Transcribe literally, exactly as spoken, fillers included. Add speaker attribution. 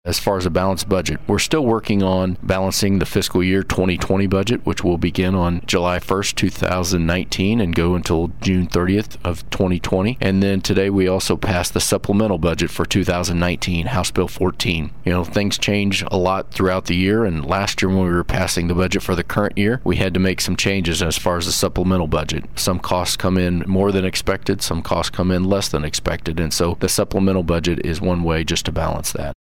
Speaker 1: As far as a balanced budget, we're still working on balancing the fiscal year twenty twenty budget, which will begin on July first, two thousand nineteen and go until June thirtieth of twenty twenty. And then today we also passed the supplemental budget for two thousand nineteen, House Bill fourteen. You know, things change a lot throughout the year, and last year when we were passing the budget for the current year, we had to make some changes as far as the supplemental budget. Some costs come in more than expected, some costs come in less than expected, and so the supplemental budget is one way just to balance that.